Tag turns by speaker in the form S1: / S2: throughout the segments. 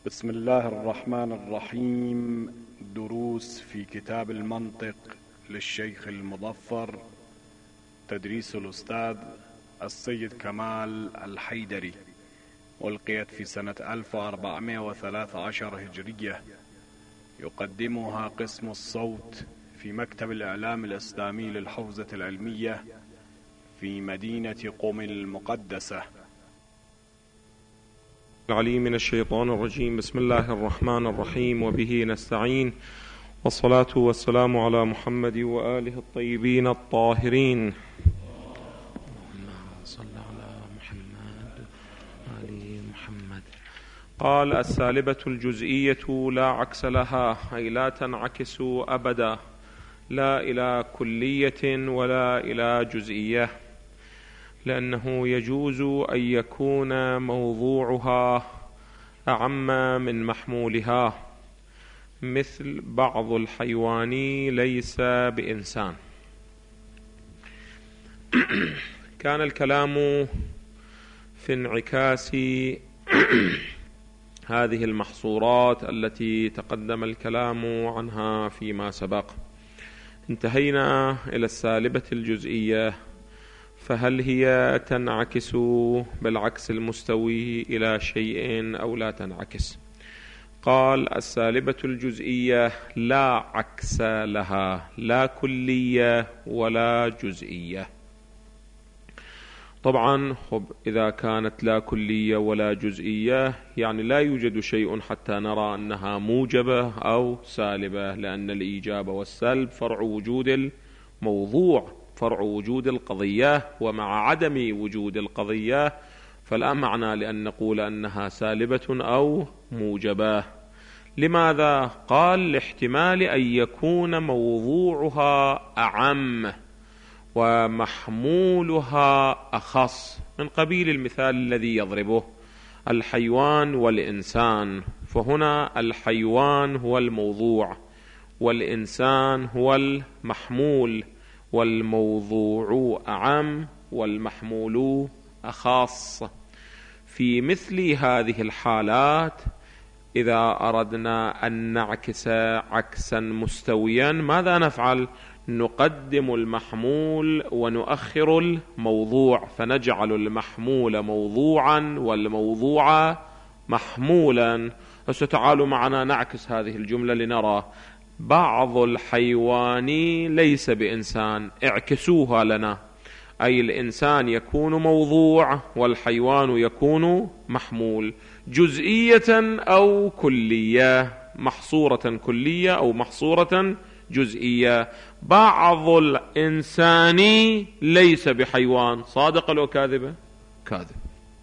S1: بسم الله الرحمن الرحيم. دروس في كتاب المنطق للشيخ المظفر، تدريس الأستاذ السيد كمال الحيدري، ألقيت في سنة 1413 هجرية. يقدمها قسم الصوت في مكتب الإعلام الإسلامي للحوزة العلمية في مدينة قم المقدسة.
S2: العليم من الشيطان الرجيم. بسم الله الرحمن الرحيم، وبه نستعين، والصلاة والسلام على محمد وآله الطيبين الطاهرين. اللهم صل على محمد وآل محمد. قال: السالبة الجزئية لا عكس لها، أي لا تنعكس أبدا، لا إلى كلية ولا إلى جزئية، لأنه يجوز أن يكون موضوعها أعم من محمولها، مثل بعض الحيوان ليس بإنسان. كان الكلام في انعكاس هذه المحصورات التي تقدم الكلام عنها فيما سبق. انتهينا إلى السالبة الجزئية، فهل هي تنعكس بالعكس المستوي إلى شيء أو لا تنعكس؟ قال: السالبة الجزئية لا عكس لها، لا كلية ولا جزئية. طبعا إذا كانت لا كلية ولا جزئية يعني لا يوجد شيء حتى نرى أنها موجبة أو سالبة، لأن الإيجاب والسلب فرع وجود الموضوع، فرع وجود القضية، ومع عدم وجود القضية فلا معنى لأن نقول أنها سالبة أو موجبة. لماذا؟ قال: لاحتمال أن يكون موضوعها أعم ومحمولها أخص، من قبيل المثال الذي يضربه: الحيوان والإنسان، فهنا الحيوان هو الموضوع والإنسان هو المحمول، والموضوع أعم والمحمول أخص. في مثل هذه الحالات إذا أردنا أن نعكس عكسا مستويا ماذا نفعل؟ نقدم المحمول ونؤخر الموضوع، فنجعل المحمول موضوعا والموضوع محمولا. فتعالوا معنا نعكس هذه الجملة لنرى: بعض الحيوان ليس بإنسان. اعكسوها لنا، أي الإنسان يكون موضوع والحيوان يكون محمول، جزئية أو كلية، محصورة كلية أو محصورة جزئية. بعض الإنسان ليس بحيوان، صادقة أو كاذبة؟ كاذب.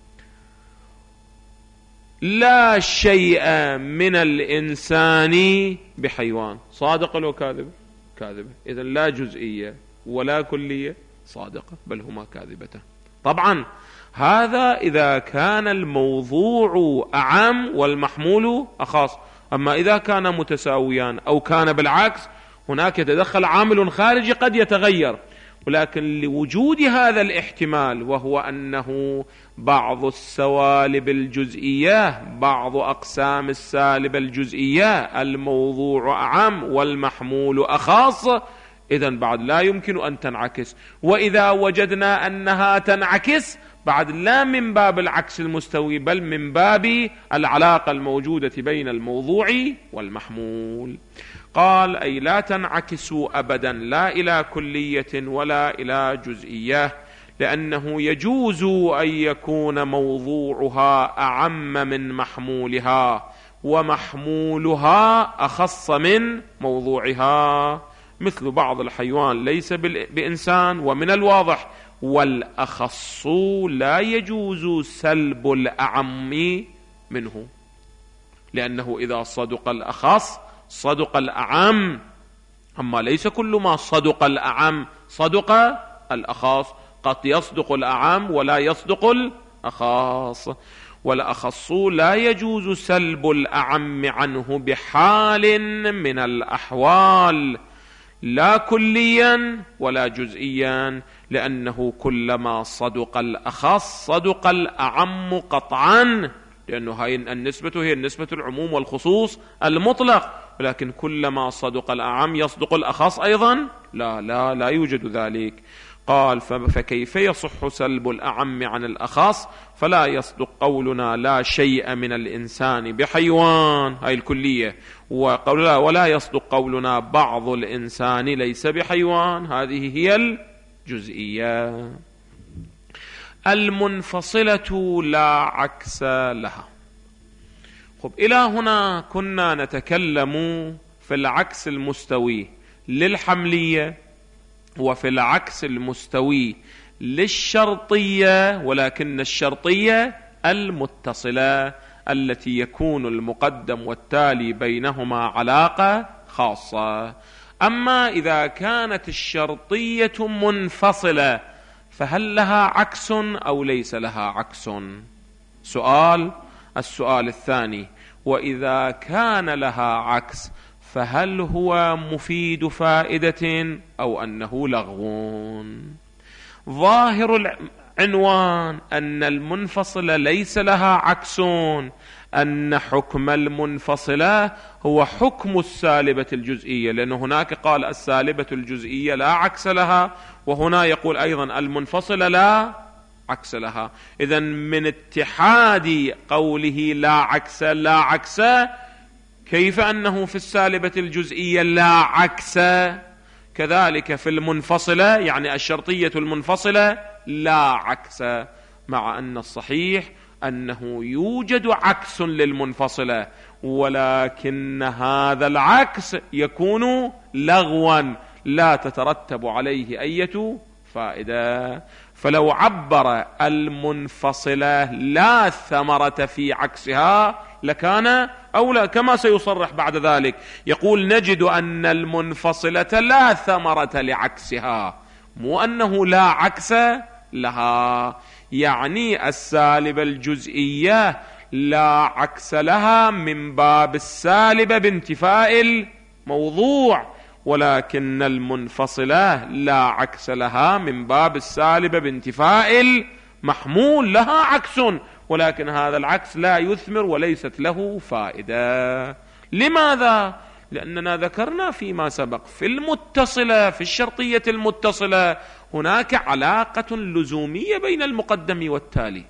S2: لا شيء من الإنسان بحيوان، صادقة أو كاذبة؟ كاذبة. إذن لا جزئية ولا كلية صادقة، بل هما كاذبتان. طبعا هذا إذا كان الموضوع أعم والمحمول أخص. أما إذا كان متساويان أو كان بالعكس هناك يتدخل عامل خارجي قد يتغير، ولكن لوجود هذا الاحتمال، وهو أنه بعض السوالب الجزئية، بعض أقسام السالب الجزئية الموضوع أعم والمحمول أخص، إذن بعد لا يمكن أن تنعكس. وإذا وجدنا أنها تنعكس بعد لا من باب العكس المستوي، بل من باب العلاقة الموجودة بين الموضوع والمحمول. قال: أي لا تنعكس أبدا، لا إلى كلية ولا إلى جزئية، لأنه يجوز أن يكون موضوعها أعم من محمولها ومحمولها أخص من موضوعها، مثل بعض الحيوان ليس بإنسان، ومن الواضح والأخص لا يجوز سلب الأعم منه، لأنه إذا صدق الأخص صدق الأعم، أما ليس كل ما صدق الأعم صدق الأخص، قد يصدق الأعم ولا يصدق الأخص. والأخص لا يجوز سلب الأعم عنه بحال من الأحوال، لا كليا ولا جزئيا، لأنه كلما صدق الأخص صدق الأعم قطعا، لأنه هاي النسبة هي النسبة العموم والخصوص المطلق، ولكن كلما صدق الأعم يصدق الأخص أيضا؟ لا يوجد ذلك. قال فكيف يصح سلب الأعم عن الأخص؟ فلا يصدق قولنا لا شيء من الإنسان بحيوان، هاي الكلية، ولا يصدق قولنا بعض الإنسان ليس بحيوان، هذه هي الجزئية. المنفصلة لا عكس لها. إلى هنا كنا نتكلم في العكس المستوي للحملية وفي العكس المستوي للشرطية، ولكن الشرطية المتصلة التي يكون المقدم والتالي بينهما علاقة خاصة. أما إذا كانت الشرطية منفصلة فهل لها عكس أو ليس لها عكس؟ السؤال الثاني: وإذا كان لها عكس فهل هو مفيد فائدة أو أنه لغو؟ ظاهر العنوان أن المنفصلة ليس لها عكس، أن حكم المنفصلة هو حكم السالبة الجزئية، لأن هناك قال السالبة الجزئية لا عكس لها، وهنا يقول أيضا المنفصلة لا عكس لها. إذن من اتحاد قوله لا عكس كيف أنه في السالبة الجزئية لا عكس، كذلك في المنفصلة يعني الشرطية المنفصلة لا عكس، مع أن الصحيح أنه يوجد عكس للمنفصلة، ولكن هذا العكس يكون لغوا لا تترتب عليه أي فائدة. فلو عبر المنفصلة لا ثمرة في عكسها لكان أولى، كما سيصرح بعد ذلك، يقول نجد أن المنفصلة لا ثمرة لعكسها، مو أنه لا عكس لها، يعني السالبة الجزئية لا عكس لها من باب السالبة بانتفاء الموضوع، ولكن المنفصلة لا عكس لها من باب السالبة بانتفاء المحمول، لها عكس ولكن هذا العكس لا يثمر وليست له فائدة. لماذا؟ لأننا ذكرنا فيما سبق في المتصلة، في الشرطية المتصلة هناك علاقة لزومية بين المقدم والتالي،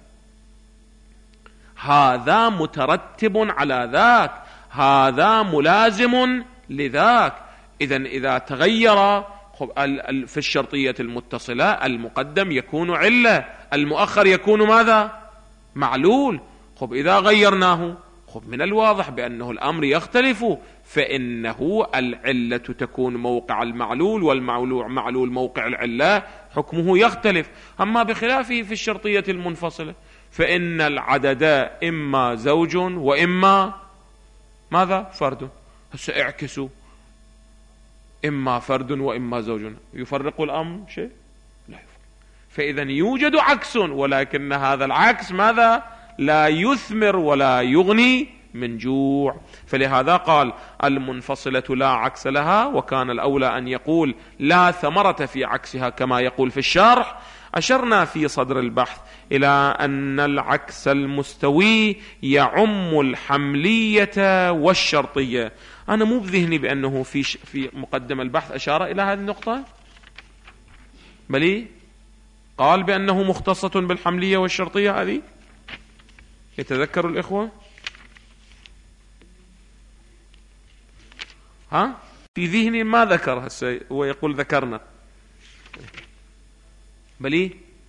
S2: هذا مترتب على ذاك، هذا ملازم لذاك. إذن إذا تغير في الشرطية المتصلة المقدم يكون علة، المؤخر يكون ماذا؟ معلول. إذا غيرناه من الواضح بأنه الأمر يختلف، فإنه العلة تكون موقع المعلول والمعلول موقع العلة، حكمه يختلف. أما بخلافه في الشرطية المنفصلة فإن العدد إما زوج وإما ماذا؟ فرد. هسه اعكسوا، إما فرد وإما زوج، يفرق الأمر شيء؟ لا يفرق. فإذا يوجد عكس، ولكن هذا العكس ماذا؟ لا يثمر ولا يغني من جوع. فلهذا قال المنفصلة لا عكس لها، وكان الأولى أن يقول لا ثمرة في عكسها كما يقول في الشرح. أشرنا في صدر البحث إلى أن العكس المستوي يعم الحملية والشرطية. أنا مو بذهني بأنه في مقدم البحث أشار إلى هذه النقطة، بل قال بأنه مختصة بالحملية والشرطية. هذه يتذكر الإخوة؟ في ذهني ما ذكر، هسه هو يقول ذكرنا، بل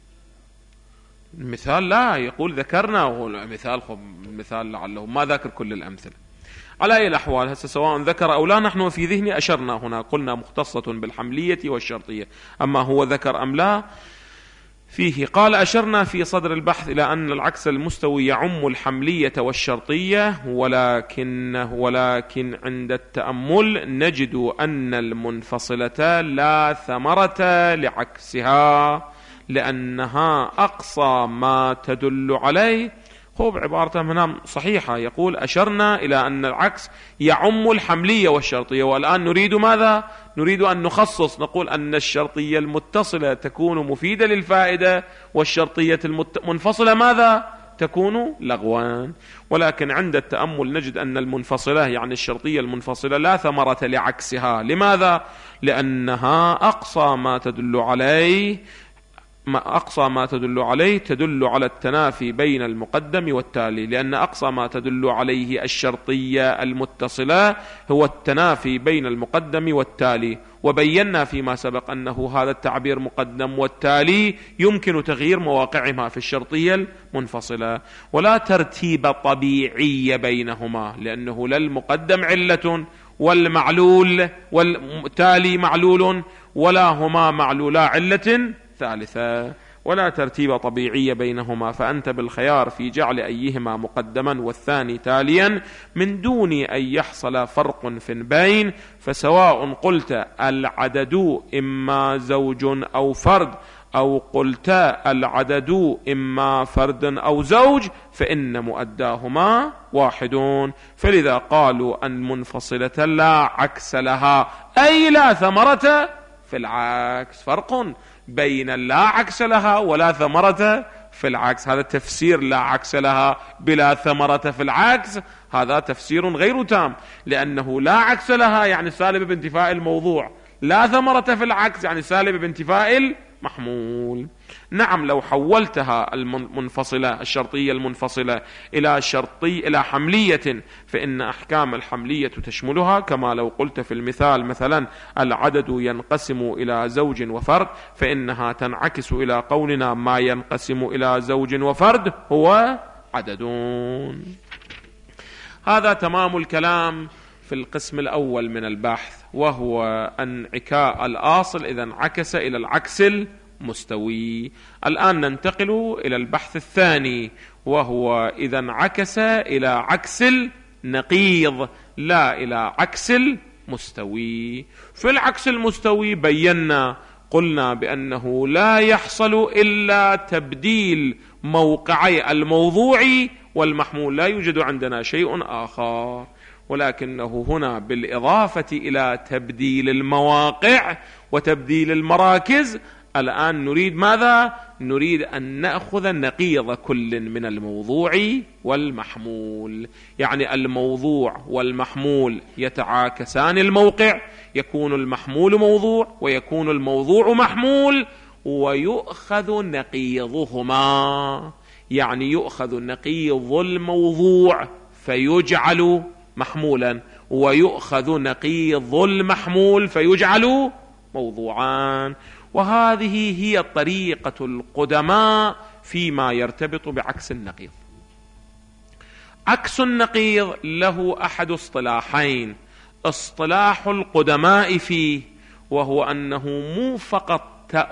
S2: المثال لا يقول ذكرنا، وهو مثال لعله ما ذاكر كل الأمثلة. على أي الأحوال هسه سواء ذكر أو لا، نحن في ذهني أشرنا هنا قلنا مختصة بالحملية والشرطية، أما هو ذكر أم لا فيه. قال أشرنا في صدر البحث إلى أن العكس المستوي يعم الحملية والشرطية، ولكن عند التأمل نجد أن المنفصلة لا ثمرة لعكسها، لأنها أقصى ما تدل عليه. عبارته هنا صحيحة، يقول أشرنا إلى أن العكس يعم الحملية والشرطية، والآن نريد ماذا؟ نريد أن نخصص، نقول أن الشرطية المتصلة تكون مفيدة للفائدة، والشرطية المنفصلة ماذا؟ تكون لغوا. ولكن عند التأمل نجد أن المنفصلة يعني الشرطية المنفصلة لا ثمرة لعكسها. لماذا؟ لأنها أقصى ما تدل عليه تدل على التنافي بين المقدم والتالي، لأن أقصى ما تدل عليه الشرطية المتصلة هو التنافي بين المقدم والتالي، وبينا فيما سبق أنه هذا التعبير مقدم والتالي يمكن تغيير مواقعهما في الشرطية المنفصلة، ولا ترتيب طبيعي بينهما، لأنه لا المقدم علة والمعلول والتالي معلول، ولا هما معلولا علة ثالثة، ولا ترتيب طبيعي بينهما، فأنت بالخيار في جعل أيهما مقدما والثاني تاليا من دون أن يحصل فرق في بين. فسواء قلت العدد إما زوج أو فرد، أو قلت العدد إما فرد أو زوج، فإن مؤداهما واحد. فلذا قالوا أن منفصلة لا عكس لها، أي لا ثمرة في العكس. فرق بين لا عكس لها ولا ثمرة في العكس، هذا تفسير لا عكس لها بلا ثمرة في العكس، هذا تفسير غير تام، لأنه لا عكس لها يعني سالب بانتفاء الموضوع، لا ثمرة في العكس يعني سالب بانتفاء المحمول. نعم، لو حولتها المنفصلة الشرطية المنفصلة إلى حملية، فإن أحكام الحملية تشملها، كما لو قلت في المثال مثلا العدد ينقسم إلى زوج وفرد، فإنها تنعكس إلى قولنا ما ينقسم إلى زوج وفرد هو عددون. هذا تمام الكلام في القسم الأول من البحث، وهو انعكاء الآصل إذا انعكس إلى العكس المستوي. الآن ننتقل إلى البحث الثاني، وهو إذا انعكس إلى عكس النقيض لا إلى عكس المستوي. في العكس المستوي بينا قلنا بأنه لا يحصل إلا تبديل موقعي الموضوع والمحمول، لا يوجد عندنا شيء آخر، ولكنه هنا بالإضافة إلى تبديل المواقع وتبديل المراكز الآن نريد ماذا؟ نريد أن نأخذ نقيض كل من الموضوع والمحمول، يعني الموضوع والمحمول يتعاكسان الموقع، يكون المحمول موضوع ويكون الموضوع محمول، ويؤخذ نقيضهما، يعني يؤخذ نقيض الموضوع فيجعل محمولا، ويؤخذ نقيض المحمول فيجعل موضوعان. وهذه هي طريقة القدماء فيما يرتبط بعكس النقيض. عكس النقيض له أحد اصطلاحين، اصطلاح القدماء فيه، وهو أنه مو فقط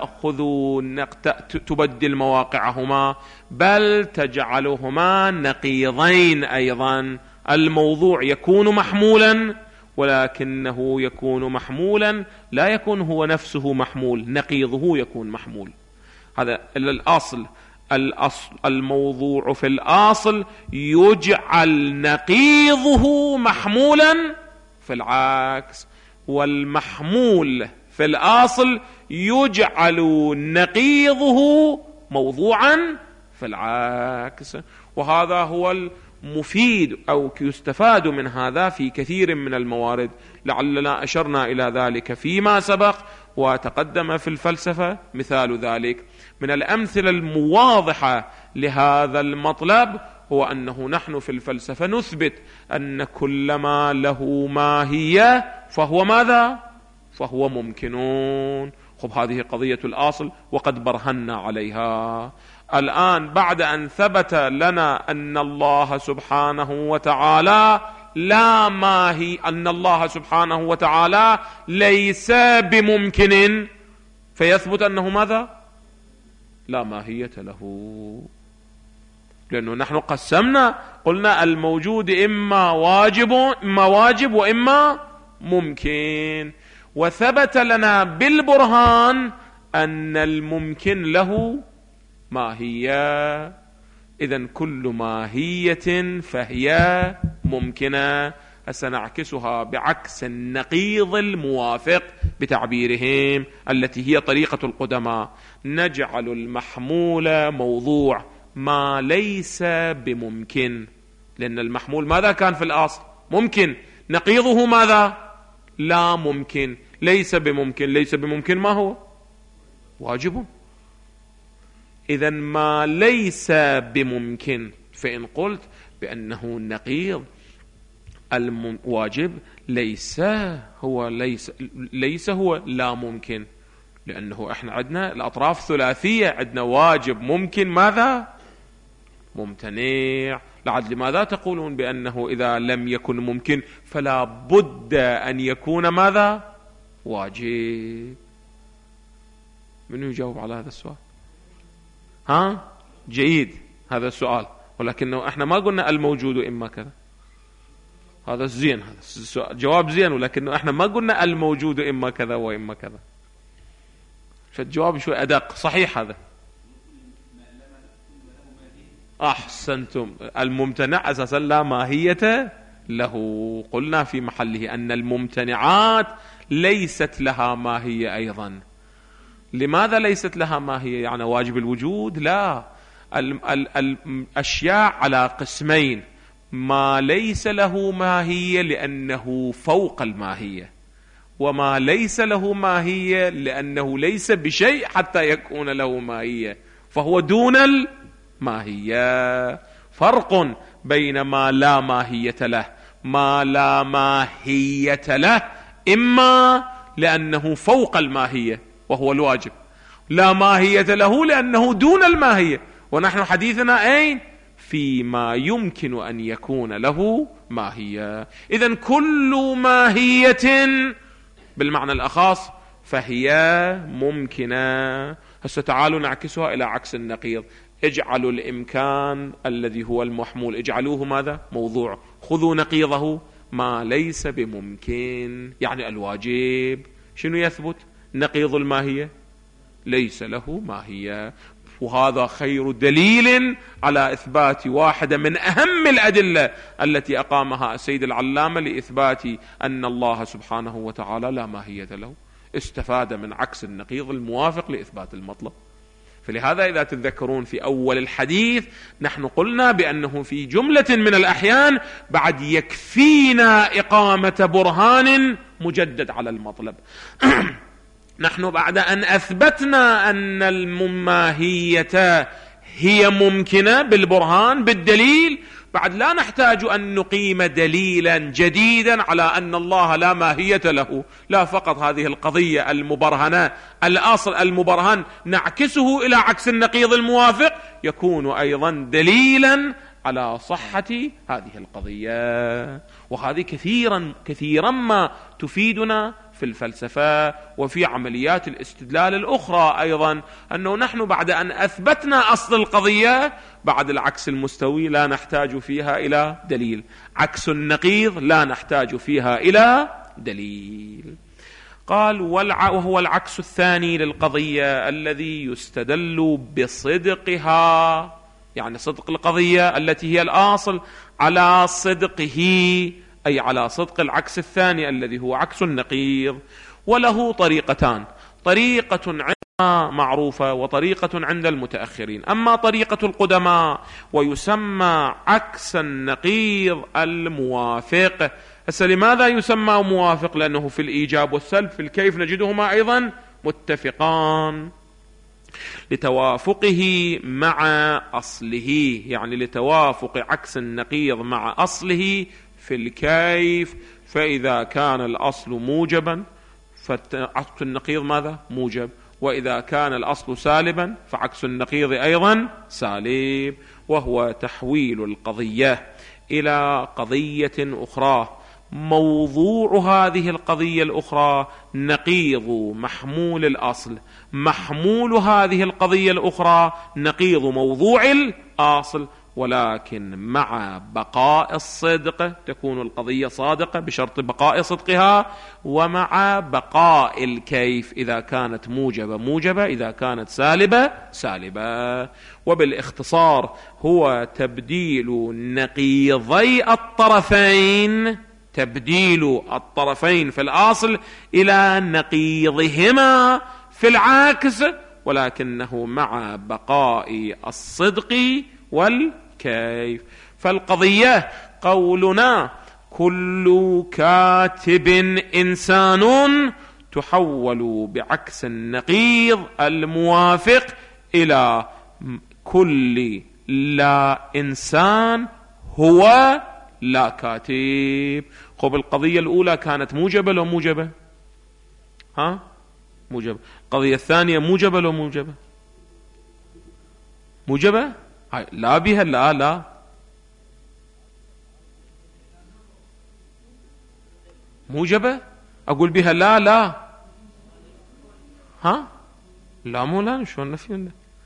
S2: تبدل مواقعهما، بل تجعلهما نقيضين أيضا. الموضوع يكون محمولا، ولكنه يكون محمولا لا يكون هو نفسه محمول، نقيضه يكون محمول. هذا الأصل. الموضوع في الأصل يجعل نقيضه محمولا في العكس، والمحمول في الأصل يجعل نقيضه موضوعا في العكس. وهذا هو مفيد أو يستفاد من هذا في كثير من الموارد، لعلنا أشرنا إلى ذلك فيما سبق وتقدم في الفلسفة. مثال ذلك من الأمثلة المواضحة لهذا المطلب هو أنه نحن في الفلسفة نثبت أن كل ما له ماهية فهو ماذا؟ فهو ممكنون. خب هذه قضية الأصل وقد برهنا عليها. الآن بعد أن ثبت لنا أن الله سبحانه وتعالى لا ماهي، أن الله سبحانه وتعالى ليس بممكن، فيثبت أنه ماذا؟ لا ماهية له، لأنه نحن قسمنا قلنا الموجود إما واجب وإما ممكن، وثبت لنا بالبرهان أن الممكن له ماهية. إذن كل ماهية فهي ممكنة. سنعكسها بعكس النقيض الموافق بتعبيرهم التي هي طريقة القدماء. نجعل المحمول موضوع ما ليس بممكن، لأن المحمول ماذا كان في الأصل؟ ممكن. نقيضه ماذا؟ لا ممكن. ليس بممكن. ليس بممكن ما هو؟ واجب. إذن ما ليس بممكن، فإن قلت بأنه نقيض الواجب ليس هو لا ممكن، لأنه احنا عندنا الأطراف ثلاثية، عندنا واجب ممكن ماذا؟ ممتنع. لماذا تقولون بأنه إذا لم يكن ممكن فلا بد أن يكون ماذا؟ واجب. من يجاوب على هذا السؤال؟ جيد هذا السؤال، ولكنه احنا ما قلنا الموجود إما كذا. هذا زين، هذا السؤال جواب زين، ولكنه احنا ما قلنا الموجود إما كذا وإما كذا. فالجواب شوي أدق. صحيح هذا، أحسنتم. الممتنع أساسا لا ماهية له. قلنا في محله أن الممتنعات ليست لها ماهية أيضا. لماذا ليست لها ماهية؟ يعني واجب الوجود؟ لا، الأشياء على قسمين: ما ليس له ماهية لأنه فوق الماهية، وما ليس له ماهية لأنه ليس بشيء حتى يكون له ماهية، فهو دون الماهية. فرق بين ما لا ماهية له. ما لا ماهية له إما لأنه فوق الماهية وهو الواجب، لا ماهية له لأنه دون الماهية، ونحن حديثنا أين؟ فيما يمكن أن يكون له ماهية. إذن كل ماهية بالمعنى الأخص فهي ممكنة. هسه تعالوا نعكسها إلى عكس النقيض. اجعلوا الإمكان الذي هو المحمول اجعلوه ماذا؟ موضوع. خذوا نقيضه ما ليس بممكن، يعني الواجب. شنو يثبت؟ نقيض الماهية ليس له ماهية. وهذا خير دليل على إثبات واحدة من أهم الأدلة التي أقامها السيد العلامة لإثبات أن الله سبحانه وتعالى لا ماهية له. استفاد من عكس النقيض الموافق لإثبات المطلب. فلهذا إذا تتذكرون في أول الحديث نحن قلنا بأنه في جملة من الأحيان بعد يكفينا إقامة برهان مجدد على المطلب. نحن بعد أن أثبتنا أن الماهية هي ممكنة بالبرهان بالدليل، بعد لا نحتاج أن نقيم دليلا جديدا على أن الله لا ماهية له. لا، فقط هذه القضية المبرهنة، الأصل المبرهن نعكسه إلى عكس النقيض الموافق، يكون أيضا دليلا على صحة هذه القضية. وهذه كثيرا ما تفيدنا في الفلسفة وفي عمليات الاستدلال الأخرى أيضا، أنه نحن بعد أن أثبتنا أصل القضية بعد العكس المستوي لا نحتاج فيها إلى دليل، عكس النقيض لا نحتاج فيها إلى دليل. قال وهو العكس الثاني للقضية الذي يستدل بصدقها، يعني صدق القضية التي هي الأصل على صدقه، أي على صدق العكس الثاني الذي هو عكس النقيض. وله طريقتان: طريقة عندنا معروفة وطريقة عند المتأخرين. أما طريقة القدماء ويسمى عكس النقيض الموافق. هسه لماذا يسمى موافق؟ لأنه في الإيجاب والسلب في الكيف نجدهما أيضا متفقان، لتوافقه مع أصله، يعني لتوافق عكس النقيض مع أصله في الكيف. فإذا كان الأصل موجبا فعكس النقيض ماذا؟ موجب. وإذا كان الأصل سالبا فعكس النقيض أيضا سالب، وهو تحويل القضية إلى قضية أخرى. موضوع هذه القضية الأخرى نقيض محمول الأصل، محمول هذه القضية الأخرى نقيض موضوع الأصل، ولكن مع بقاء الصدق تكون القضية صادقة بشرط بقاء صدقها، ومع بقاء الكيف، إذا كانت موجبة موجبة، إذا كانت سالبة سالبة. وبالاختصار هو تبديل نقيضي الطرفين، تبديل الطرفين في الأصل إلى نقيضهما في العكس، ولكنه مع بقاء الصدق والكيف. فالقضية قولنا كل كاتب إنسان تحول بعكس النقيض الموافق إلى كل لا إنسان هو لا كاتب. خب القضية الأولى كانت موجبة لو موجبة؟ موجبة. القضية الثانية موجبة لو موجبة؟ موجبة. لا بها لا موجبة. أقول بها لا لا مو لا. شلون نفي؟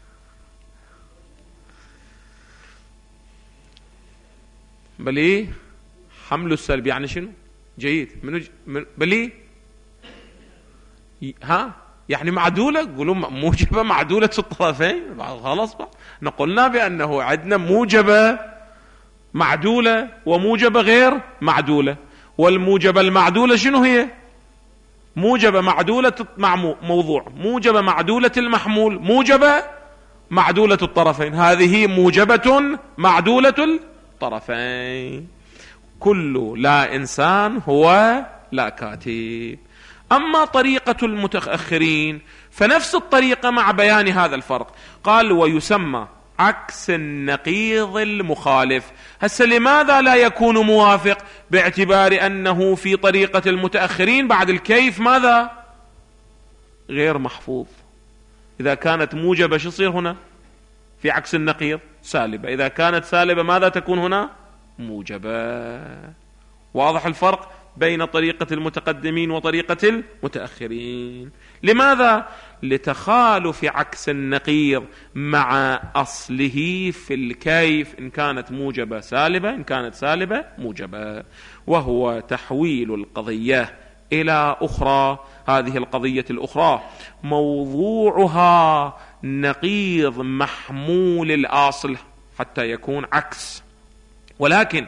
S2: بلي حمل السلب يعني شنو؟ جيد. بلي يعني معدولة. قولوا موجبة معدولة الطرفين. خلاص بقى نقولنا بأنه عندنا موجبة معدولة وموجبة غير معدولة. والموجبة المعدولة شنو هي؟ موجبة معدولة موضوع، موجبة معدولة المحمول، موجبة معدولة الطرفين. هذه موجبة معدولة الطرفين. كل لا إنسان هو لا كاتب. أما طريقة المتأخرين فنفس الطريقة مع بيان هذا الفرق. قال ويسمى عكس النقيض المخالف. هسه لماذا لا يكون موافق؟ باعتبار أنه في طريقة المتأخرين بعد الكيف ماذا؟ غير محفوظ. إذا كانت موجبة شو يصير هنا في عكس النقيض؟ سالبة. إذا كانت سالبة ماذا تكون هنا؟ موجبة. واضح الفرق بين طريقة المتقدمين وطريقة المتأخرين. لماذا؟ لتخالف عكس النقيض مع أصله في الكيف، إن كانت موجبة سالبة، إن كانت سالبة موجبة، وهو تحويل القضية إلى أخرى. هذه القضية الأخرى موضوعها نقيض محمول الأصل حتى يكون عكس، ولكن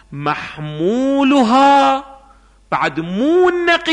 S2: محمولها بعد مو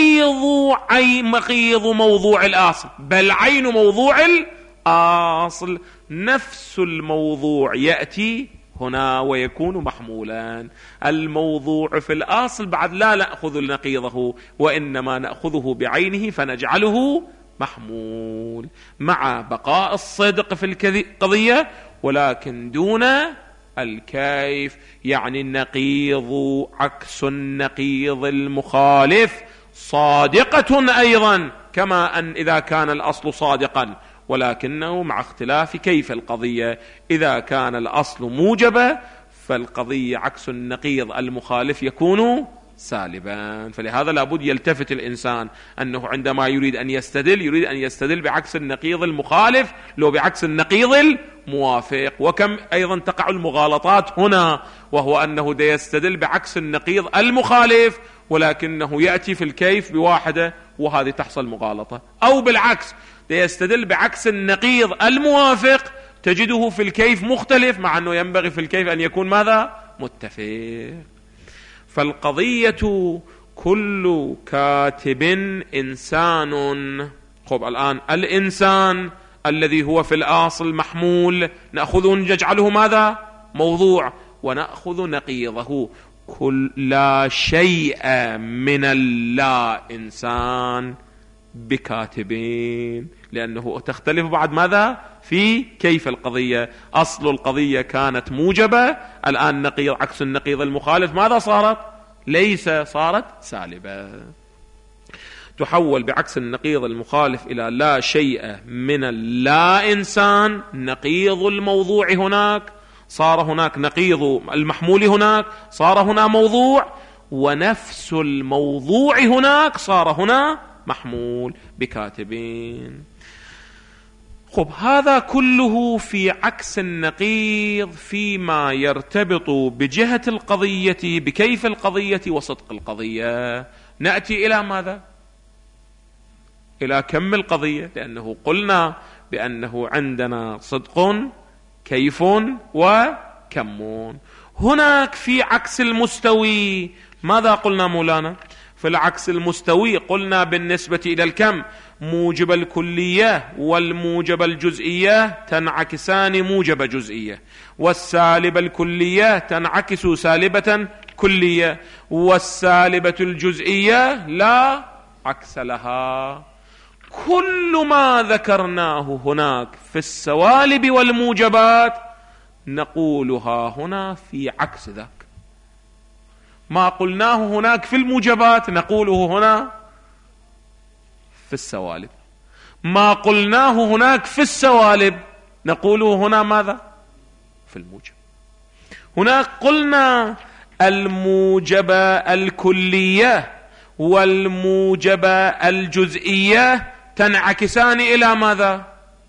S2: نقيض موضوع الأصل، بل عين موضوع الأصل. نفس الموضوع يأتي هنا ويكون محمولا. الموضوع في الأصل بعد لا نأخذ نقيضه، وإنما نأخذه بعينه فنجعله محمول مع بقاء الصدق في القضية، ولكن دون الكيف. يعني النقيض عكس النقيض المخالف صادقة أيضا، كما أن إذا كان الأصل صادقا، ولكنه مع اختلاف كيف القضية. إذا كان الأصل موجبة فالقضية عكس النقيض المخالف يكون سالبا. فلهذا لابد يلتفت الإنسان أنه عندما يريد أن يستدل بعكس النقيض المخالف لو بعكس النقيض الموافق. وكم أيضا تقع المغالطات هنا، وهو أنه يستدل بعكس النقيض المخالف ولكنه يأتي في الكيف بواحدة، وهذه تحصل مغالطة. أو بالعكس يستدل بعكس النقيض الموافق تجده في الكيف مختلف، مع أنه ينبغي في الكيف أن يكون ماذا؟ متفق. فالقضية كل كاتب إنسان. خب الآن الإنسان الذي هو في الأصل محمول نأخذه نجعله ماذا؟ موضوع، ونأخذ نقيضه. كل لا شيء من اللا إنسان بكاتبين، لأنه تختلف بعد ماذا؟ في كيف القضية. أصل القضية كانت موجبة، الآن نقيض عكس النقيض المخالف ماذا صارت؟ صارت سالبة. تحول بعكس النقيض المخالف إلى لا شيء من اللا إنسان. نقيض الموضوع هناك صار هناك نقيض المحمول، هناك صار هنا موضوع، ونفس الموضوع هناك صار هنا محمول بكاتبين. خب هذا كله في عكس النقيض فيما يرتبط بجهة القضية، بكيف القضية وصدق القضية. نأتي إلى ماذا؟ إلى كم القضية، لأنه قلنا بأنه عندنا صدق كيف وكم. هناك في عكس المستوي ماذا قلنا مولانا؟ في العكس المستوي قلنا بالنسبة إلى الكم موجب الكلية والموجب الجزئية تنعكسان موجب جزئية، والسالب الكلية تنعكس سالبة كلية، والسالبة الجزئية لا عكس لها. كل ما ذكرناه هناك في السوالب والموجبات نقولها هنا في عكس ذاك. ما قلناه هناك في الموجبات نقوله هنا في السوالب، ما قلناه هناك في السوالب نقوله هنا ماذا؟ في الموجب. هناك قلنا الموجبة الكلية والموجبة الجزئية تنعكسان إلى ماذا؟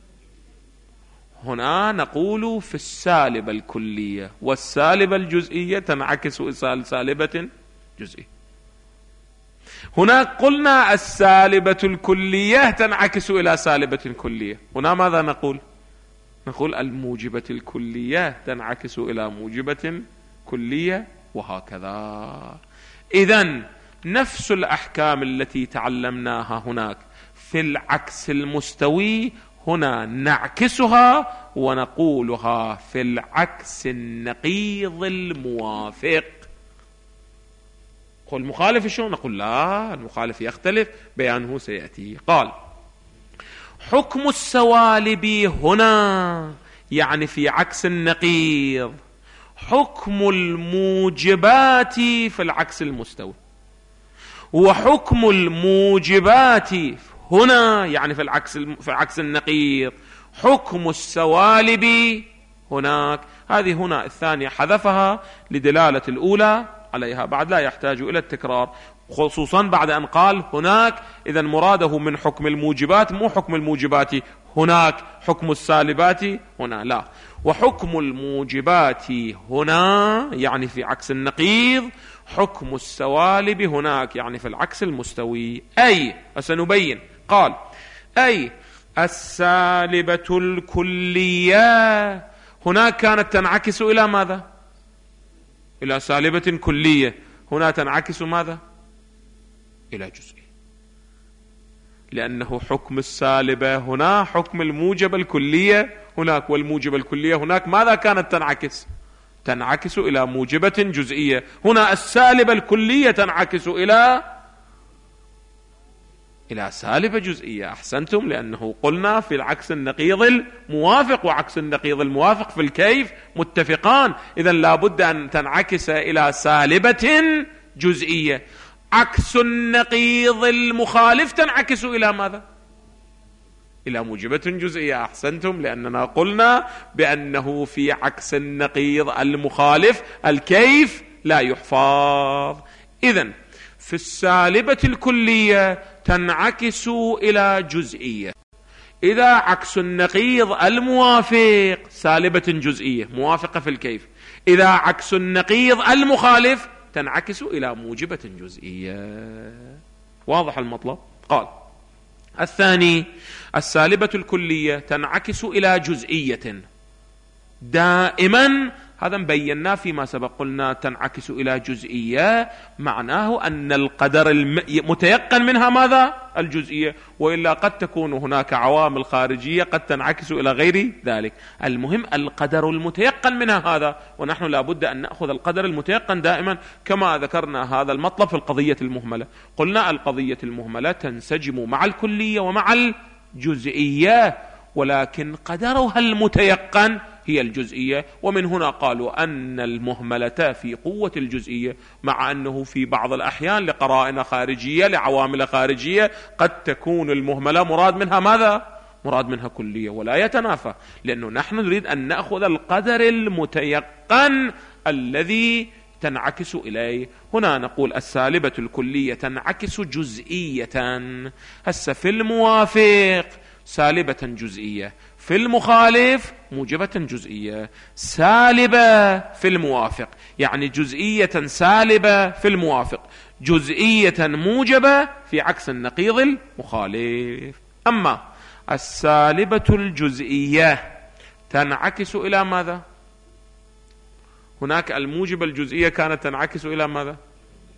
S2: هنا نقول في السالبة الكلية والسالبة الجزئية تنعكس إلى سالبة جزئية. هناك قلنا السالبة الكلية تنعكس إلى سالبة كلية. هنا ماذا نقول؟ نقول الموجبة الكلية تنعكس إلى موجبة كلية، وهكذا. إذن نفس الأحكام التي تعلمناها هناك في العكس المستوي هنا نعكسها ونقولها في العكس النقيض الموافق. قل مخالف شو؟ نقول لا، المخالف يختلف، بيانه سيأتي. قال حكم السوالب هنا يعني في عكس النقيض حكم الموجبات في العكس المستوي، وحكم الموجبات هنا يعني في عكس النقيض حكم السوالب هناك. هذه هنا الثانية حذفها لدلالة الأولى عليها، بعد لا يحتاج إلى التكرار، خصوصا بعد أن قال هناك. إذن مراده من حكم الموجبات مو حكم الموجبات هناك، حكم السالبات هنا لا. وحكم الموجبات هنا يعني في عكس النقيض، حكم السوالب هناك يعني في العكس المستوي. أي سنبين. قال أي السالبة الكلية هناك كانت تنعكس إلى ماذا؟ إلى سالبة كلية. هنا تنعكس ماذا؟ إلى جزئي، لأنه حكم السالبة هنا حكم الموجب الكلية هناك، والموجب الكلية هناك ماذا كانت تنعكس؟ تنعكس إلى موجبة جزئية. هنا السالبة الكلية تنعكس إلى سالبة جزئية. أحسنتم، لأنه قلنا في العكس النقيض الموافق، وعكس النقيض الموافق في الكيف متفقان. إذن لابد أن تنعكس إلى سالبة جزئية. عكس النقيض المخالف تنعكس إلى ماذا؟ إلى موجبة جزئية. أحسنتم، لأننا قلنا بأنه في عكس النقيض المخالف الكيف لا يحفظ. إذن في السالبة الكلية تنعكس إلى جزئية. إذا عكس النقيض الموافق سالبة جزئية موافقة في الكيف، إذا عكس النقيض المخالف تنعكس إلى موجبة جزئية. واضح المطلب؟ قال الثاني السالبة الكلية تنعكس إلى جزئية دائما. هذا بيناه فيما سبق، قلنا تنعكس إلى جزئية معناه أن القدر متيقن منها ماذا؟ الجزئية، وإلا قد تكون هناك عوامل خارجية قد تنعكس إلى غير ذلك. المهم القدر المتيقن منها هذا، ونحن لابد أن نأخذ القدر المتيقن دائما، كما ذكرنا هذا المطلب في القضية المهملة. قلنا القضية المهملة تنسجم مع الكلية ومع الجزئية، ولكن قدرها المتيقن هي الجزئية. ومن هنا قالوا أن المهملة في قوة الجزئية، مع أنه في بعض الأحيان لقرائن خارجية لعوامل خارجية قد تكون المهملة مراد منها ماذا؟ مراد منها كلية، ولا يتنافى، لأنه نحن نريد أن نأخذ القدر المتيقن الذي تنعكس إليه. هنا نقول السالبة الكلية تنعكس جزئية. هسه في الموافق سالبة جزئية، في المخالف موجبة جزئية. سالبة في الموافق يعني جزئية سالبة في الموافق، جزئية موجبة في عكس النقيض المخالف. أما السالبة الجزئية تنعكس إلى ماذا؟ هناك الموجبة الجزئية كانت تنعكس إلى ماذا؟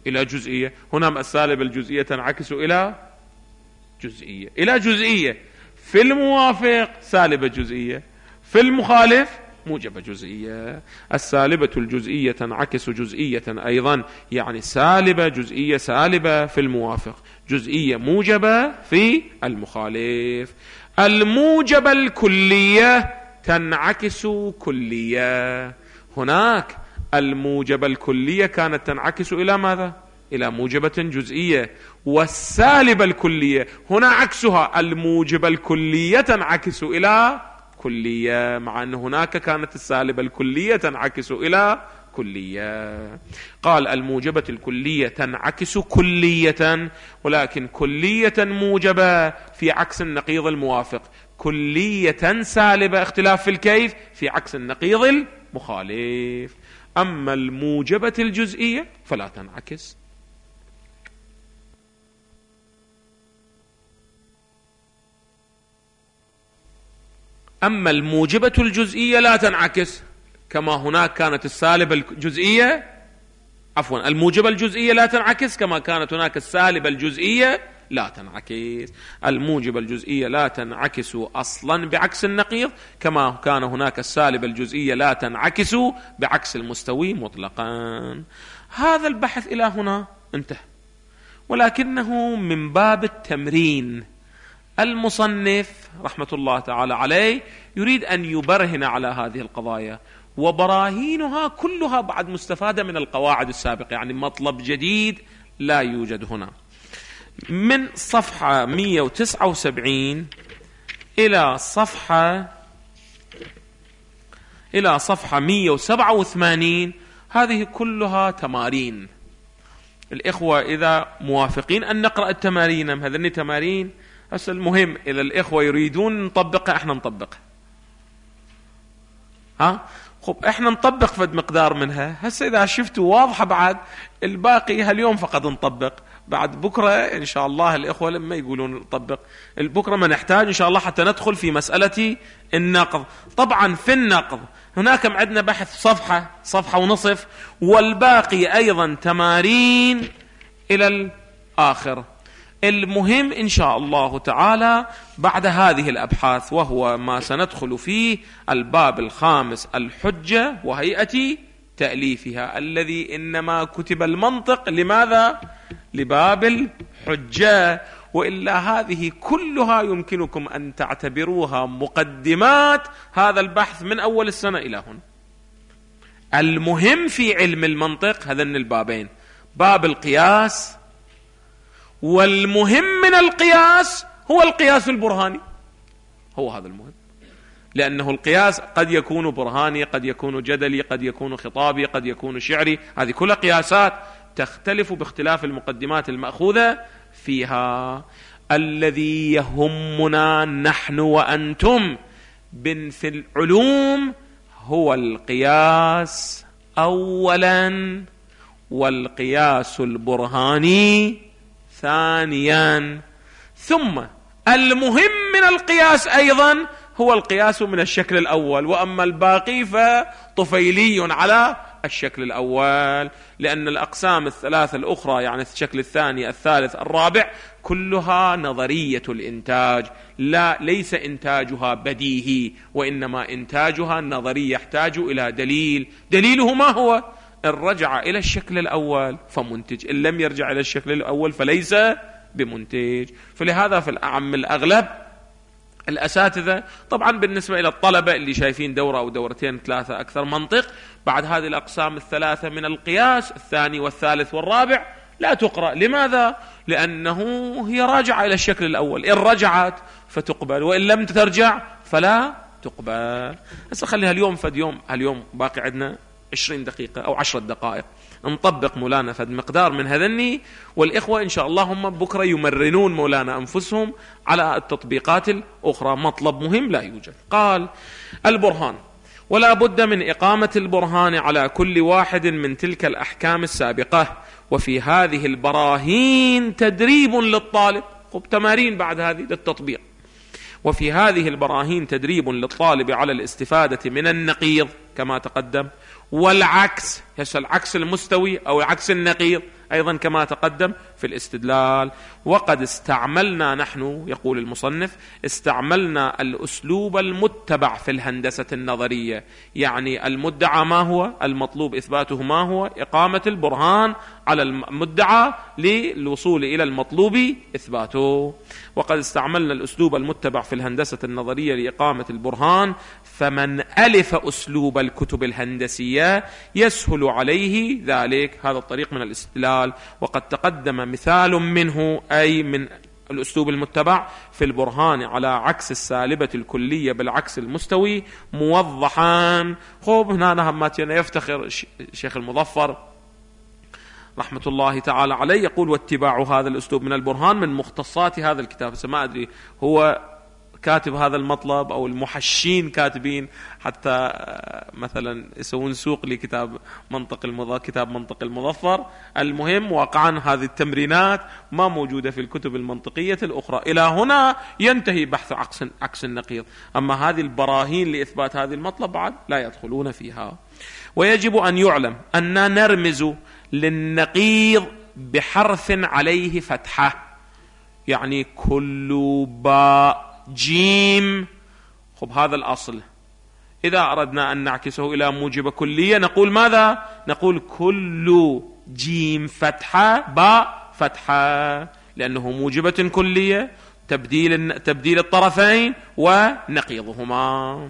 S2: إلى جزئية. هنا السالب الجزئية تنعكس إلى جزئية، إلى جزئية. في الموافق سالبة جزئية، في المخالف موجبة جزئية. السالبة الجزئية تنعكس جزئية أيضا، يعني سالبة جزئية سالبة في الموافق، جزئية موجبة في المخالف. الموجبة الكلية تنعكس كلية. هناك الموجبة الكلية كانت تنعكس إلى ماذا؟ إلى موجبة جزئية. والسالبة الكلية هنا عكسها، الموجبة الكلية تنعكس إلى كلية، مع أن هناك كانت السالبة الكلية تنعكس إلى كلية. قال الموجبة الكلية تنعكس كلية، ولكن كلية موجبة في عكس النقيض الموافق، كلية سالبة اختلاف في الكيف في عكس النقيض المخالف. أما الموجبة الجزئية فلا تنعكس. أما الموجبة الجزئية لا تنعكس، كما هناك كانت السالبة الجزئية، عفوا الموجبة الجزئية لا تنعكس كما كانت هناك السالبة الجزئية لا تنعكس. الموجبة الجزئية لا تنعكس أصلا بعكس النقيض، كما كان هناك السالبة الجزئية لا تنعكس بعكس المستوي مطلقا. هذا البحث إلى هنا انتهى، ولكنه من باب التمرين. المصنف رحمة الله تعالى عليه يريد أن يبرهن على هذه القضايا، وبراهينها كلها بعد مستفادة من القواعد السابقة، يعني مطلب جديد لا يوجد هنا. من صفحة 179 إلى صفحة 187 هذه كلها تمارين. الإخوة إذا موافقين أن نقرأ التمارين، هذه تمارين بس المهم إذا الإخوة يريدون نطبقها احنا نطبقها. خب احنا نطبق فد مقدار منها. هسه إذا شفتوا واضحة بعد الباقي هاليوم فقط نطبق، بعد بكرة إن شاء الله الإخوة لما يقولون نطبق بكرة ما نحتاج إن شاء الله حتى ندخل في مسألة النقض. طبعا في النقض هناك عندنا بحث صفحة ونصف، والباقي أيضا تمارين إلى الآخر. المهم إن شاء الله تعالى بعد هذه الأبحاث، وهو ما سندخل فيه الباب الخامس الحجة وهيئة تأليفها، الذي إنما كتب المنطق لماذا؟ لباب الحجة، وإلا هذه كلها يمكنكم أن تعتبروها مقدمات هذا البحث من أول السنة إلى هنا. المهم في علم المنطق هذين البابين، باب القياس، والمهم من القياس هو القياس البرهاني، هو هذا المهم، لأنه القياس قد يكون برهاني، قد يكون جدلي، قد يكون خطابي، قد يكون شعري، هذه كلها قياسات تختلف باختلاف المقدمات المأخوذة فيها. الذي يهمنا نحن وأنتم في العلوم هو القياس أولا، والقياس البرهاني ثانيا، ثم المهم من القياس أيضا هو القياس من الشكل الأول، وأما الباقي فطفيلي على الشكل الأول، لأن الأقسام الثلاثة الأخرى يعني الشكل الثاني الثالث الرابع كلها نظرية الإنتاج، ليس إنتاجها بديهي، وإنما إنتاجها نظري يحتاج إلى دليل. دليله ما هو؟ إن رجع إلى الشكل الأول فمنتج، إن لم يرجع إلى الشكل الأول فليس بمنتج. فلهذا في الأعم الأغلب الأساتذة طبعا بالنسبة إلى الطلبة اللي شايفين دورة أو دورتين ثلاثة أكثر منطق بعد هذه الأقسام الثلاثة من القياس الثاني والثالث والرابع لا تقرأ. لماذا؟ لأنه هي راجعة إلى الشكل الأول، إن رجعت فتقبل، وإن لم ترجع فلا تقبل. هسه خليها اليوم اليوم باقي عندنا 20 دقيقة أو 10 دقائق نطبق مولانا فد مقدار من هذني، والإخوة إن شاء الله هم بكرة يمرنون مولانا أنفسهم على التطبيقات الأخرى. مطلب مهم لا يوجد. قال البرهان: ولا بد من إقامة البرهان على كل واحد من تلك الأحكام السابقة، وفي هذه البراهين تدريب للطالب. تمارين بعد هذه للتطبيق. وفي هذه البراهين تدريب للطالب على الاستفادة من النقيض كما تقدم، والعكس، العكس المستوي أو عكس النقيض، أيضا كما تقدم في الاستدلال. وقد استعملنا نحن، يقول المصنف، استعملنا الأسلوب المتبع في الهندسة النظرية، يعني المدعى ما هو، المطلوب إثباته ما هو، إقامة البرهان على المدعى للوصول إلى المطلوب إثباته. وقد استعملنا الأسلوب المتبع في الهندسة النظرية لإقامة البرهان، فمن ألف أسلوب الكتب الهندسية يسهل عليه ذلك. هذا الطريق من الاستدلال، وقد تقدم مثال منه، أي من الأسلوب المتبع في البرهان على عكس السالبة الكلية بالعكس المستوي موضحا. هنا هماتنا يفتخر الشيخ المظفر رحمة الله تعالى عليه، يقول: واتباع هذا الأسلوب من البرهان من مختصات هذا الكتاب. ما أدري هو كاتب هذا المطلب أو المحشين كاتبين حتى مثلا يسوون سوق لكتاب منطق المظفر. المهم واقعا هذه التمرينات ما موجودة في الكتب المنطقية الأخرى. إلى هنا ينتهي بحث عكس النقيض، أما هذه البراهين لإثبات هذه المطلب بعد لا يدخلون فيها. ويجب أن يعلم أن نرمز للنقيض بحرف عليه فتحة، يعني كل باء جيم. خب هذا الأصل. إذا أردنا أن نعكسه إلى موجب كلية نقول ماذا؟ نقول كل جيم فتحة باء فتحة، لأنه موجبة كلية، تبديل الطرفين ونقيضهما.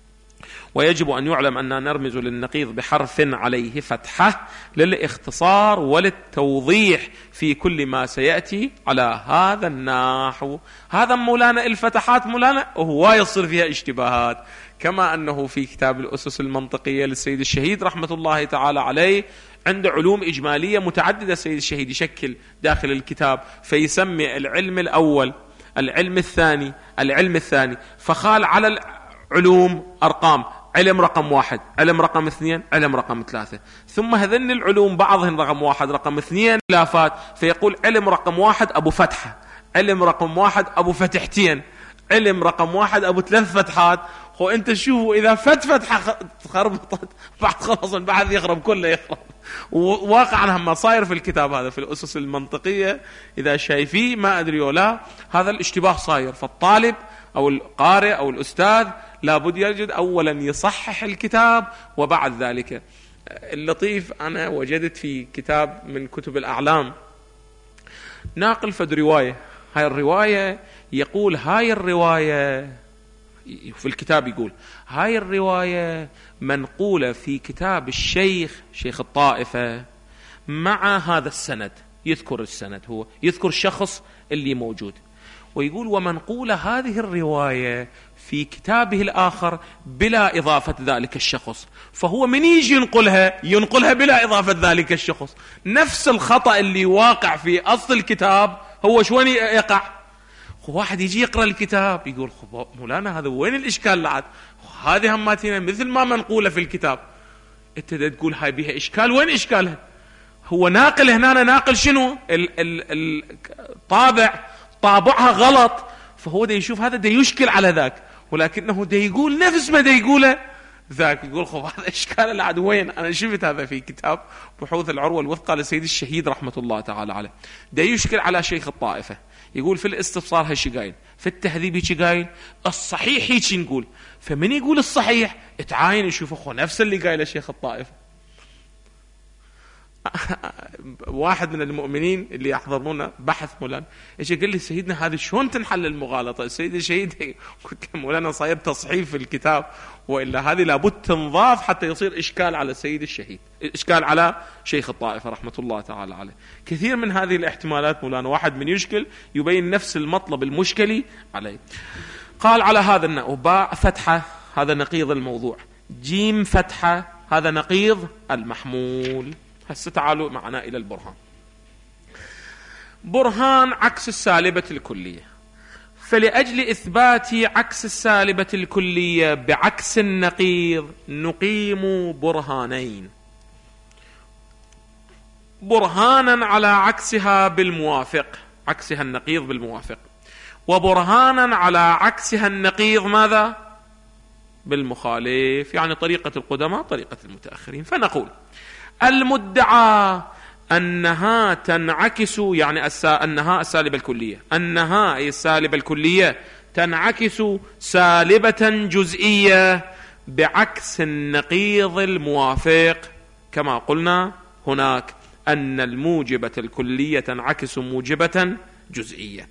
S2: ويجب أن يعلم أننا نرمز للنقيض بحرف عليه فتحة للاختصار وللتوضيح في كل ما سيأتي على هذا النحو. هذا مولانا الفتحات مولانا هو يصير فيها اشتباهات، كما أنه في كتاب الأسس المنطقية للسيد الشهيد رحمة الله تعالى عليه عند علوم إجمالية متعددة. السيد الشهيد يشكل داخل الكتاب فيسمي العلم الأول، العلم الثاني، العلم الثاني، فخال على العلوم أرقام: علم رقم 1، علم رقم 2، علم رقم 3، ثم هذن العلوم بعضهن رقم 1 رقم 2 خلافات، فيقول علم رقم 1 أبو فتحة، علم رقم 1 أبو فتحتين، علم رقم 1 أبو 3 فتحات. هو أنت شوفوا إذا فتحة خربطت بعد خلاص البحث يخرب كله يخرب. وواقعا هم صاير في الكتاب هذا في الأسس المنطقية، إذا شايفيه ما أدري ولا هذا الاشتباه صاير. فالطالب أو القارئ أو الأستاذ لابد يجد أولا يصحح الكتاب، وبعد ذلك اللطيف أنا وجدت في كتاب من كتب الأعلام ناقل فد رواية، هاي الرواية يقول هاي الرواية في الكتاب يقول هاي الرواية منقولة في كتاب الشيخ شيخ الطائفة مع هذا السند، يذكر السند، هو يذكر الشخص اللي موجود، ويقول ومنقولة هذه الرواية في كتابه الآخر بلا إضافة ذلك الشخص. فهو من يجي ينقلها بلا إضافة ذلك الشخص. نفس الخطأ اللي واقع في أصل الكتاب هو شوين يقع. واحد يجي يقرأ الكتاب يقول مولانا هذا وين الإشكال لعد؟ هذه هماتنا مثل ما منقولة في الكتاب. انت تقول هاي بها إشكال، وين إشكالها؟ هو ناقل هنا ناقل شنو؟ طابعها غلط، فهو دا يشوف هذا دا يشكل على ذاك، ولكنه دا يقول نفس ما دا يقوله ذاك. يقول خب هذا إشكال العد وين؟ أنا شفت هذا في كتاب بحوث العروة الوثقى لسيد الشهيد رحمة الله تعالى عليه. دا يشكل على شيخ الطائفة، يقول في الاستبصار هالشي قايل، في التهذيب هيك قايل، الصحيح هيك نقول. فمن يقول الصحيح اتعاين يشوف أخو نفس اللي قايله شيخ الطائفة. واحد من المؤمنين اللي يحضرون بحث مولانا ايش قال لي سيدنا هذه شلون تنحل المغالطه؟ السيد الشهيد قلت له مولانا صاير تصحيف في الكتاب، والا هذه لابد تنضاف حتى يصير اشكال على السيد الشهيد، اشكال على شيخ الطائفه رحمه الله تعالى عليه. كثير من هذه الاحتمالات مولانا واحد من يشكل يبين نفس المطلب المشكلي عليه. قال على هذا النحو باء فتحه هذا نقيض الموضوع، جيم فتحه هذا نقيض المحمول. هسه تعالوا معنا إلى البرهان. برهان عكس السالبة الكلية. فلأجل إثبات عكس السالبة الكلية بعكس النقيض نقيم برهانين: برهانا على عكسها بالموافق، عكسها النقيض بالموافق، وبرهانا على عكسها النقيض ماذا؟ بالمخالف، يعني طريقة القدماء طريقة المتأخرين. فنقول المدعى أنها تنعكس، يعني أنها السالبة الكلية، أنها أي السالبة الكلية تنعكس سالبة جزئية بعكس النقيض الموافق. كما قلنا هناك أن الموجبة الكلية تنعكس موجبة جزئية،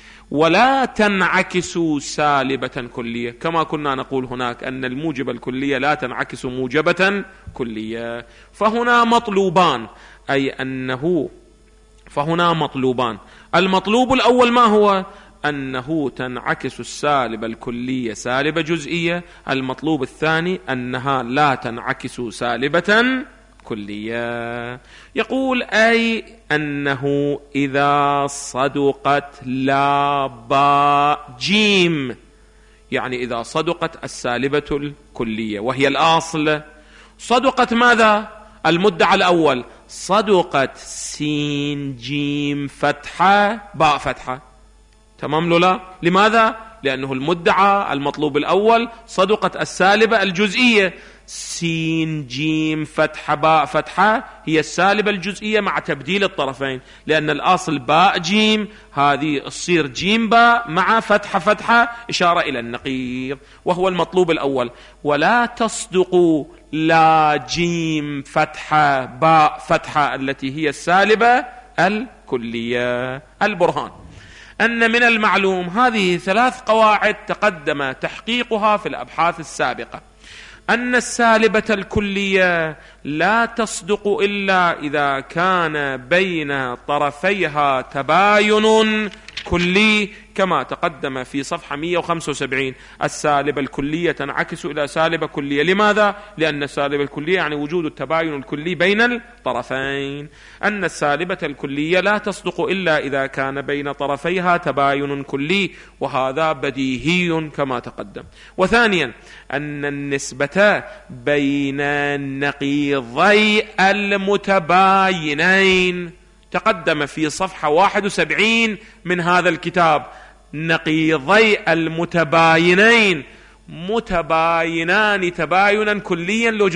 S2: ولا تنعكس سالبة كلية، كما كنا نقول هناك أن الموجبة الكلية لا تنعكس موجبة كلية. فهنا مطلوبان، أي أنه فهنا مطلوبان. المطلوب الأول ما هو؟ أنه تنعكس السالبة الكلية سالبة جزئية. المطلوب الثاني أنها لا تنعكس سالبة كلية. يقول أي أنه إذا صدقت لا باء جيم، يعني إذا صدقت السالبة الكلية وهي الأصل، صدقت ماذا؟ المدعى الأول صدقت سين جيم فتحة باء فتحة. تمام لولا؟ لماذا؟ لأنه المدعى المطلوب الأول صدقت السالبة الجزئية، سين جيم فتحة باء فتحة هي السالبة الجزئية مع تبديل الطرفين، لأن الأصل باء جيم، هذه تصير جيم باء مع فتحة فتحة، إشارة إلى النقيض، وهو المطلوب الأول. ولا تصدق لا جيم فتحة باء فتحة التي هي السالبة الكلية. البرهان أن من المعلوم هذه 3 قواعد تقدم تحقيقها في الأبحاث السابقة، أن السالبة الكلية لا تصدق إلا إذا كان بين طرفيها تباين كلي، كما تقدم في صفحة 175. السالبة الكلية تنعكس إلى سالبة كلية. لماذا؟ لأن السالبة الكلية يعني وجود التباين الكلي بين الطرفين. أن السالبة الكلية لا تصدق إلا إذا كان بين طرفيها تباين كلي، وهذا بديهي كما تقدم. وثانيا أن النسبة بين النقيضي المتباينين تقدم في صفحة 71 من هذا الكتاب. نقيضي المتباينين متباينان تباينا كليا لو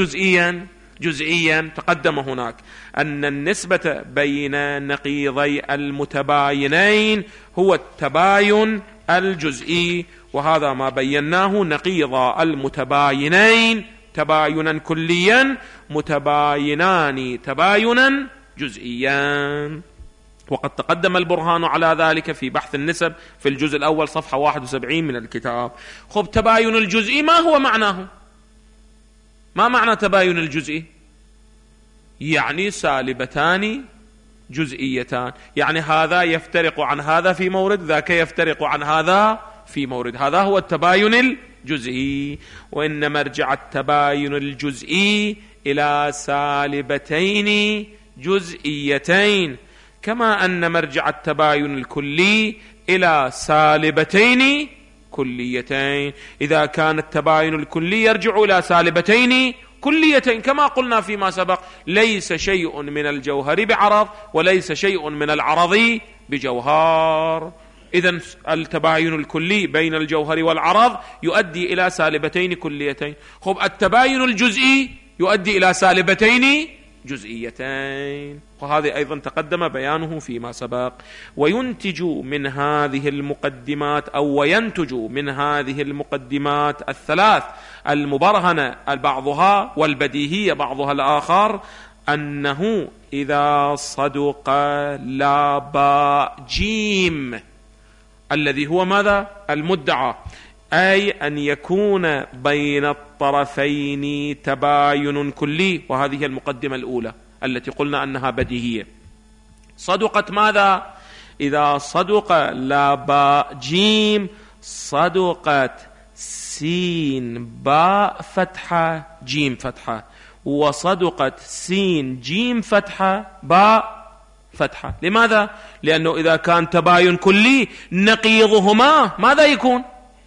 S2: جزئيا تقدم هناك أن النسبة بين نقيضي المتباينين هو التباين الجزئي، وهذا ما بيناه. نقيض المتباينين تباينا كليا، متباينان تباينا جزئيا. وقد تقدم البرهان على ذلك في بحث النسب في الجزء الأول صفحة 71 من الكتاب. خب تباين الجزئي ما هو معناه؟ ما معنى تباين الجزئي؟ يعني سالبتان جزئيتان، يعني هذا يفترق عن هذا في مورد، ذاك يفترق عن هذا في مورد، هذا هو التباين الجزئي. وإن مرجع التباين الجزئي إلى سالبتين جزئيتين، كما أن مرجع التباين الكلي إلى سالبتين كليتين. إذا كان التباين الكلي يرجع إلى سالبتين كليتين، كما قلنا فيما سبق، ليس شيء من الجوهر بعرض وليس شيء من العرض بجوهر. إذن التباين الكلي بين الجوهر والعرض يؤدي إلى سالبتين كليتين. خب التباين الجزئي يؤدي إلى سالبتين جزئيتين، وهذا أيضا تقدم بيانه فيما سبق. وينتج من هذه المقدمات وينتج من هذه المقدمات الثلاث المبرهنة بعضها والبديهية بعضها الآخر أنه إذا صدق لا باء جيم الذي هو ماذا؟ المدعى، أي أن يكون بين الطرفين تباين كلي، وهذه المقدمة الأولى التي قلنا أنها بديهية. صدقت ماذا؟ إذا صدق لا باء جيم صدقت سين باء فتحة جيم فتحة، وصدقت سين جيم فتحة باء فتحة. لماذا؟ لأنه إذا كان تباين كلي نقيضهما ماذا يكون؟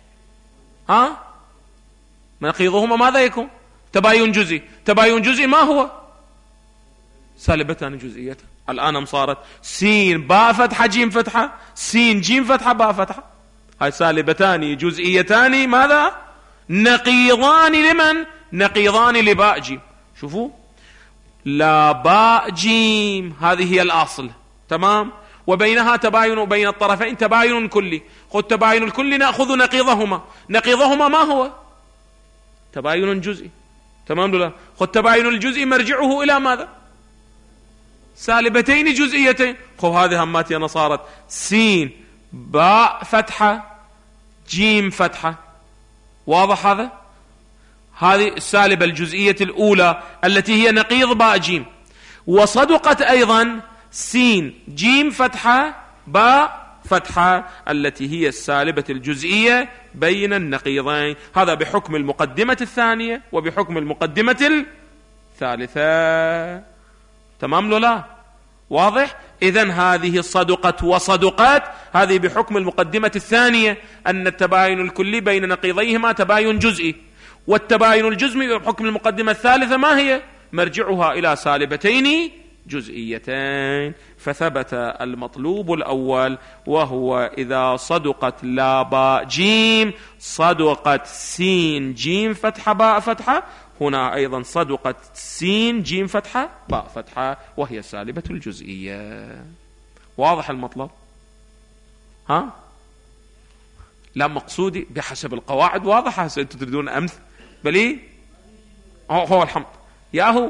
S2: نقيضهما ماذا يكون؟ تباين جزئي. تباين جزئي ما هو؟ سالبتان جزئيتان. الآن صارت سين باء فتحة جيم فتحة، سين جيم فتحة باء فتحة، هاي سالبتان جزئيتان ماذا؟ نقيضان لمن؟ نقيضان لباء جيم. شوفوا لا باء جيم، هذه هي الأصل، تمام. وبينها تباين، وبين الطرفين تباين كلي. خذ تباين الكلي نأخذ نقيضهما. نقيضهما ما هو؟ تباين جزئي، تمام ولا لا؟ خذ تباين الجزئي مرجعه إلى ماذا؟ سالبتين جزئيتين. خذ هذه همات أنا صارت سين باء فتحة جيم فتحة، واضح هذا؟ هذه السالبة الجزئية الأولى التي هي نقيض باء جيم. وصدقت أيضا سين جيم فتحة باء فتحة التي هي السالبة الجزئية بين النقيضين. هذا بحكم المقدمة الثانية وبحكم المقدمة الثالثة، تمام لو لا؟ واضح؟ إذن هذه صدقت وصدقت، هذه بحكم المقدمة الثانية أن التباين الكلي بين نقيضيهما تباين جزئي، والتباين الجزئي بحكم المقدمة الثالثة ما هي؟ مرجعها إلى سالبتين جزئيتين. فثبت المطلوب الأول وهو إذا صدقت لا باء جيم صدقت سين جيم فتحة باء فتحة. هنا أيضا صدقت سين جيم فتحة باء فتحة وهي السالبة الجزئية. واضح المطلب؟ ها؟ لا مقصودي بحسب القواعد واضحة. أنتم تريدون أمثل بلي هو الحمد ياهو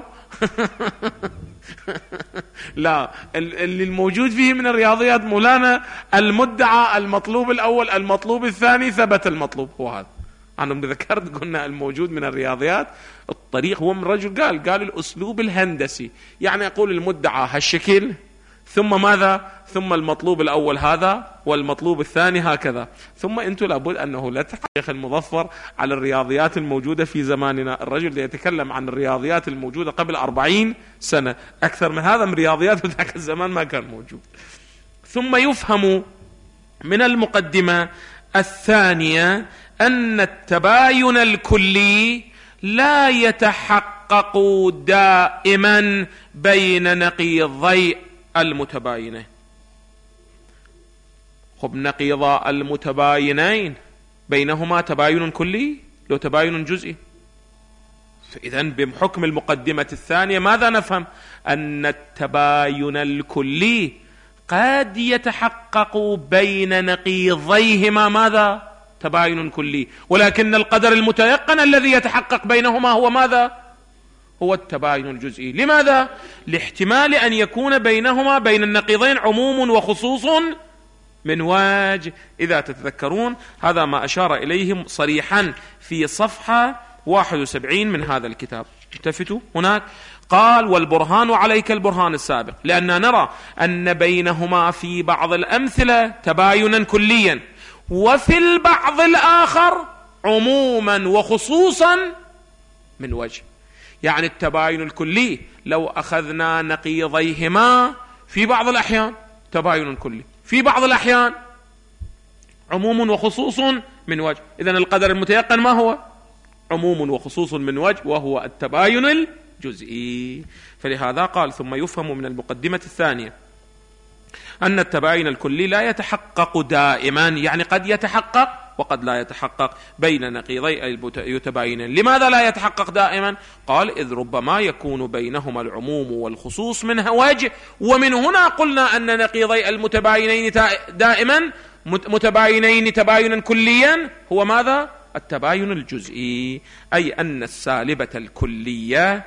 S2: لا، اللي الموجود فيه من الرياضيات مولانا المدعى المطلوب الأول المطلوب الثاني ثبت المطلوب هو هذا. أنا ذكرت قلنا الموجود من الرياضيات الطريق هو من رجل قال الأسلوب الهندسي، يعني يقول المدعى هالشكل ثم ماذا؟ ثم المطلوب الأول هذا والمطلوب الثاني هكذا. ثم أنتم لابد أنه لا تحقق الشيخ المظفر على الرياضيات الموجودة في زماننا. الرجل يتكلم عن الرياضيات الموجودة قبل 40 سنة، أكثر من هذا من رياضيات ذاك الزمان ما كان موجود. ثم يفهم من المقدمة الثانية أن التباين الكلي لا يتحقق دائما بين نقيضي المتباينين. خب نقيض المتباينين بينهما تباين كلي لو تباين جزئي. فإذن بحكم المقدمة الثانية ماذا نفهم؟ أن التباين الكلي قد يتحقق بين نقيضيهما ماذا؟ تباين كلي، ولكن القدر المتيقن الذي يتحقق بينهما هو ماذا؟ هو التباين الجزئي. لماذا؟ لاحتمال أن يكون بينهما بين النقيضين عموم وخصوص من وجه. إذا تتذكرون هذا ما أشار إليه صريحا في صفحة 71 من هذا الكتاب. التفتوا هناك قال والبرهان عليك البرهان السابق، لأننا نرى أن بينهما في بعض الأمثلة تباينا كليا وفي البعض الآخر عموما وخصوصا من وجه. يعني التباين الكلي لو أخذنا نقيضيهما في بعض الأحيان تباين كلي، في بعض الأحيان عموم وخصوص من وجه. إذن القدر المتيقن ما هو؟ عموم وخصوص من وجه وهو التباين الجزئي. فلهذا قال ثم يفهم من المقدمة الثانية أن التباين الكلي لا يتحقق دائما، يعني قد يتحقق وقد لا يتحقق بين نقيضي المتباينين. لماذا لا يتحقق دائما؟ قال إذ ربما يكون بينهما العموم والخصوص من وجه، ومن هنا قلنا أن نقيضي المتباينين دائما متباينين تباينا كليا هو ماذا؟ التباين الجزئي، أي أن السالبة الكلية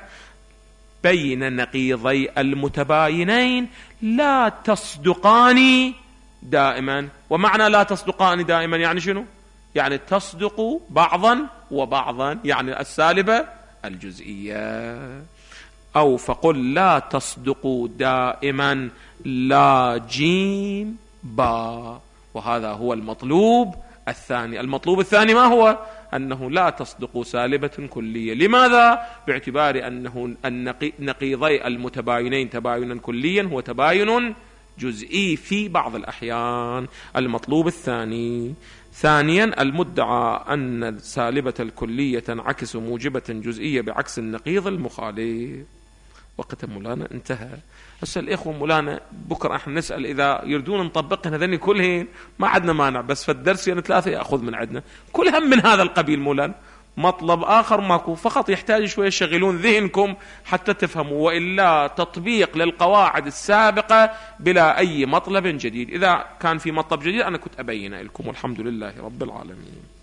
S2: بين نقيضي المتباينين لا تصدقان دائما. ومعنى لا تصدقان دائما يعني شنو؟ يعني تصدق بعضا وبعضا، يعني السالبة الجزئية. أو فقل لا تصدق دائما لا جيم با. وهذا هو المطلوب الثاني. المطلوب الثاني ما هو؟ أنه لا تصدق سالبة كلية. لماذا؟ باعتبار أنه نقيضي المتباينين تباينا كليا هو تباين جزئي في بعض الأحيان. المطلوب الثاني. ثانيا المدعى أن السالبة الكلية تنعكس موجبة جزئية بعكس النقيض المخالف. وقت مولانا انتهى. هسه الإخوة مولانا بكرة احنا نسأل إذا يردون نطبقهن هذين كلهن ما عندنا مانع، بس في الدرس يعني 3 يأخذ من عندنا كلهم من هذا القبيل مولانا. مطلب آخر ماكو، فقط يحتاج شوية يشغلون ذهنكم حتى تفهموا، وإلا تطبيق للقواعد السابقة بلا أي مطلب جديد. إذا كان في مطلب جديد أنا كنت أبينه لكم، والحمد لله رب العالمين.